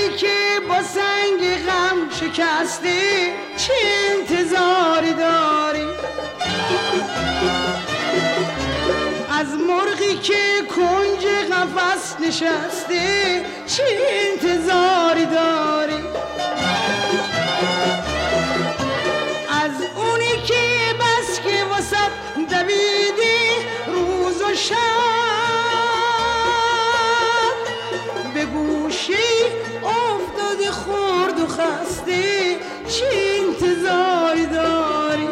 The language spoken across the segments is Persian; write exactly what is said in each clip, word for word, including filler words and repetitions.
دلی که با سنگ غم شکسته چه انتظاری داری؟ از مرغی که کنج قفس نشسته چه انتظاری داری؟ از اونی که بس که واسه دویده روز و شب به گوشی افتاده خورد و خسته چه انتظاری داری؟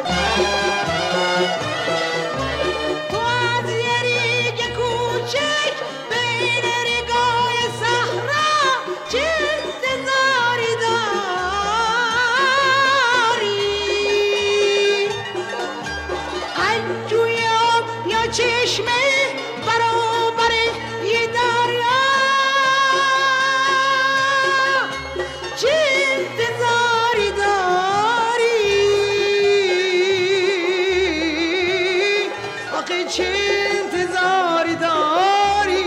تو از یه ریگ کوچک بین ریگای صحرا چه انتظاری داری؟ از جوی آب یا چشمه برابر یه دریا چه انتظاری داری؟ آخه چه انتظاری داری؟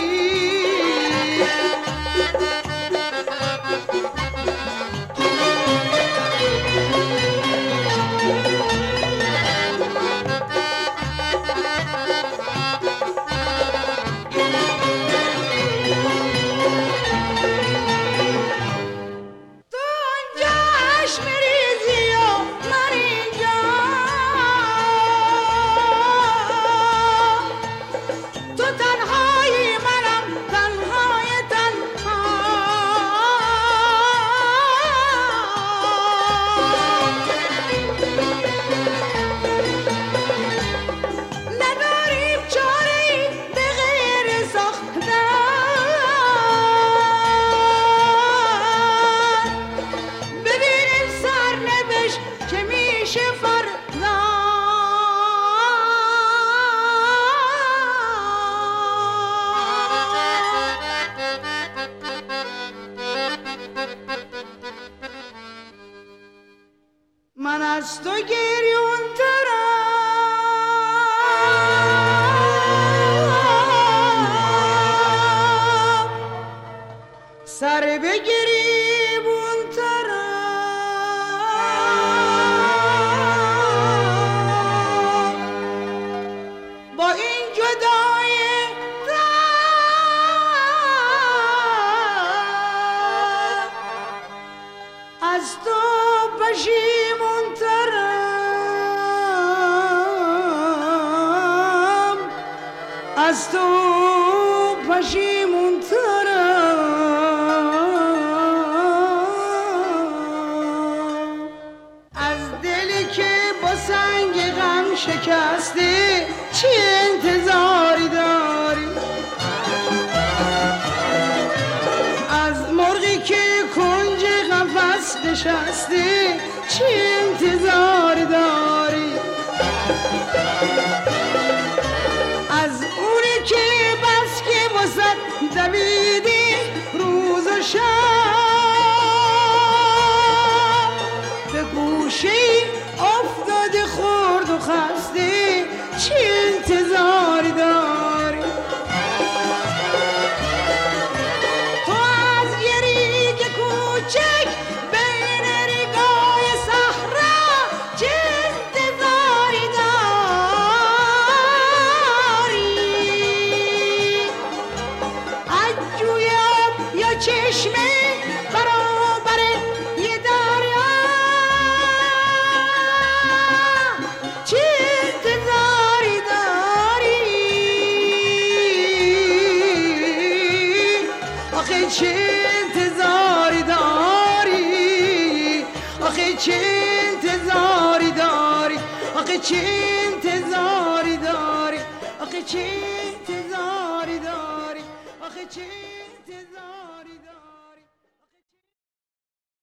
تو اونجا چشم ریزی و من اینجا، تو تنهایی منم تنهای تنها. نداریم چاره‌ای به غیر ساختن، ببینیم سرنوشت چه میشه فردا. من از تو گریون ترم، سر به گریبون ترم. با این جدای رم از تو پشیمون ترم، از تو پشیمون ترم. از دلی که با سنگ غم شکسته چه انتظاری داری؟ از مرغی که کنج قفس نشسته چه انتظاری داری؟ از اونی که بس که واسه دویدی روز و شب به گوشی افتاده خورد و خسته چه انتظاری داری؟ تو از یه ریگ کوچک بین ریگای صحرا چه انتظاری داری؟ از جوی آب یا چشمه برابر یه دریا چه انتظاری داری؟ آخه چه انتظاری داری؟ آخه چه انتظاری داری؟ آخه چه انتظاری داری؟ آخه چه انتظاری داری؟ آخه چه